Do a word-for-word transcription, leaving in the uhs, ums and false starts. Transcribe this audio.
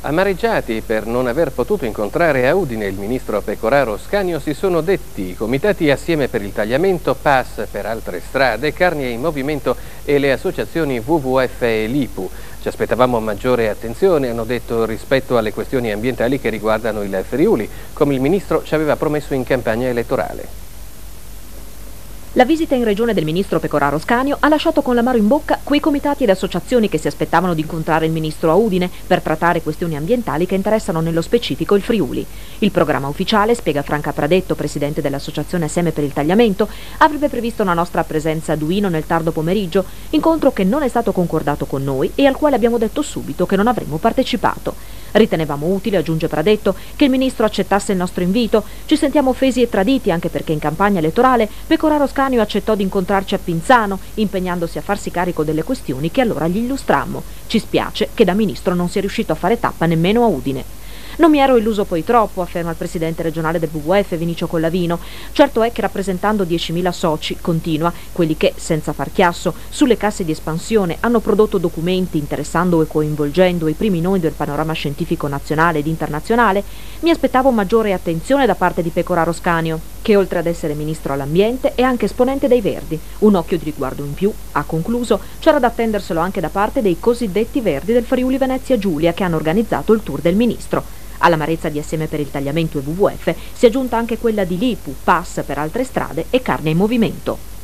Amareggiati per non aver potuto incontrare a Udine il ministro Pecoraro Scanio si sono detti i comitati Assieme per il Tagliamento, P A S per altre strade, Carnia in Movimento e le associazioni W W F e L I P U. Ci aspettavamo maggiore attenzione, hanno detto, rispetto alle questioni ambientali che riguardano il Friuli, come il ministro ci aveva promesso in campagna elettorale. La visita in regione del ministro Pecoraro Scanio ha lasciato con l'amaro in bocca quei comitati ed associazioni che si aspettavano di incontrare il ministro a Udine per trattare questioni ambientali che interessano nello specifico il Friuli. Il programma ufficiale, spiega Franca Pradetto, presidente dell'associazione Assieme per il Tagliamento, avrebbe previsto una nostra presenza a Duino nel tardo pomeriggio, incontro che non è stato concordato con noi e al quale abbiamo detto subito che non avremmo partecipato. Ritenevamo utile, aggiunge Pradetto, che il ministro accettasse il nostro invito. Ci sentiamo offesi e traditi anche perché in campagna elettorale Pecoraro Scanio accettò di incontrarci a Pinzano, impegnandosi a farsi carico delle questioni che allora gli illustrammo. Ci spiace che da ministro non sia riuscito a fare tappa nemmeno a Udine. Non mi ero illuso poi troppo, afferma il presidente regionale del W W F Vinicio Collavino. Certo è che rappresentando diecimila soci, continua, quelli che, senza far chiasso, sulle casse di espansione hanno prodotto documenti interessando e coinvolgendo i primi nomi del panorama scientifico nazionale ed internazionale, mi aspettavo maggiore attenzione da parte di Pecoraro Scanio, che oltre ad essere ministro all'ambiente è anche esponente dei Verdi. Un occhio di riguardo in più, ha concluso, c'era da attenderselo anche da parte dei cosiddetti Verdi del Friuli Venezia Giulia che hanno organizzato il tour del ministro. All'amarezza di Assieme per il Tagliamento e W W F si è aggiunta anche quella di L I P U, P A S per altre strade e Carnia in Movimento.